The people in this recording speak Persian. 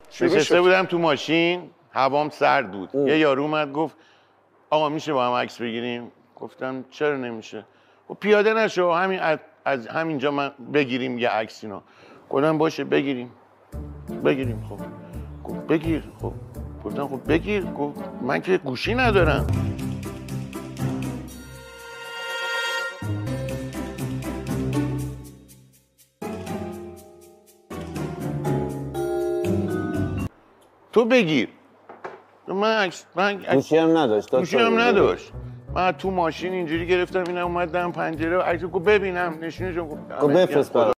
نشسته بودم تو ماشین، هوام سرد بود. یه یارو اومد گفت آقا میشه با هم عکس بگیریم؟ گفتم چرا نمیشه؟ و پیاده نشو، همین از همینجا من بگیریم یه عکس اینا. گفتم باشه بگیریم. خب گفت بگیر. خب گفتم خب بگیر. گفت من که گوشی ندارم. تو بگیر. من گوشی هم نداشت. من تو ماشین اینجوری گرفتم، اینا اومدم پنجره عکس کو ببینم، نشونشون گفتم بفرست برام.